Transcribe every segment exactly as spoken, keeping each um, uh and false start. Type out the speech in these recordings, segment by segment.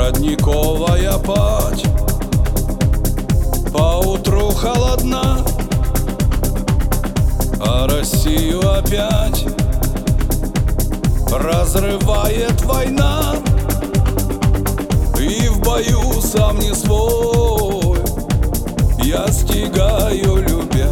родниковая падь, поутру холодна, а Россию опять разрывает война. И в бою сам не свой я стигаю, любя.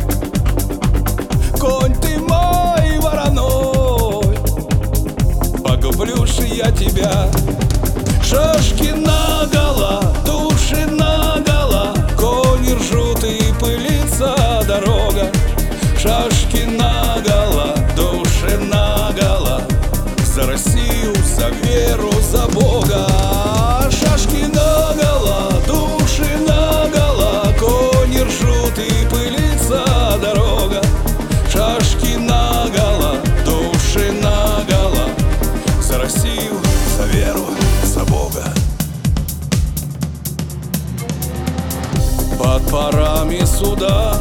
Конь ты мой вороной, погублю ж я тебя. Шашки наголо, души наголо, кони ржут и пылится дорога. Шашки наголо, души наголо, за Россию, за веру, за Бога. Шашки наголо, души наголо, кони ржут и пылится дорога. Шашки наголо, души наголо, за Россию, за веру, за Бога. Под парами суда,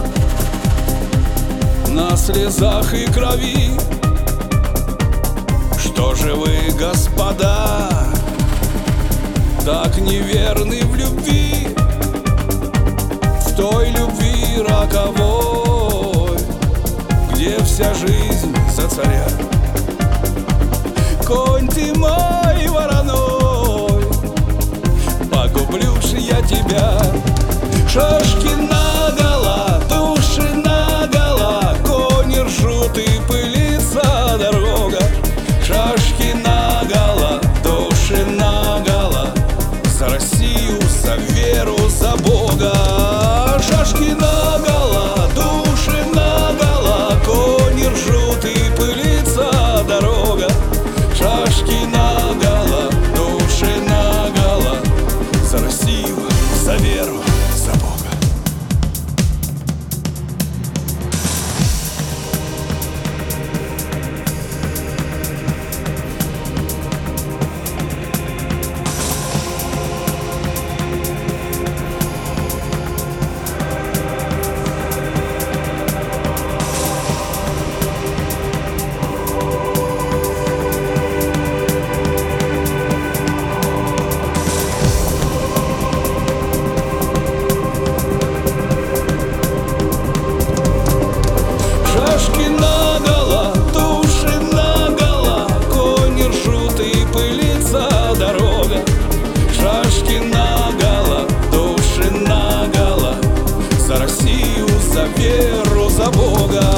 на слезах и крови, что же вы, господа, так неверны в любви, в той любви роковой, где вся жизнь за царя? Конь ты мой вороной, погублю ж я тебя. Шашки наголо, души наголо, кони ржут и пылится дорога. Шашки наголо, души наголо, за Россию, за веру, за Бога. Шашки наголо, души наголо, кони ржут и пылится дорога. Шашки наголо, души наголо, за Россию, за веру, за Бога. Шашки наголо, души наголо, кони ржут и пылится дорога. Шашки наголо, души наголо, за Россию, за веру, за Бога.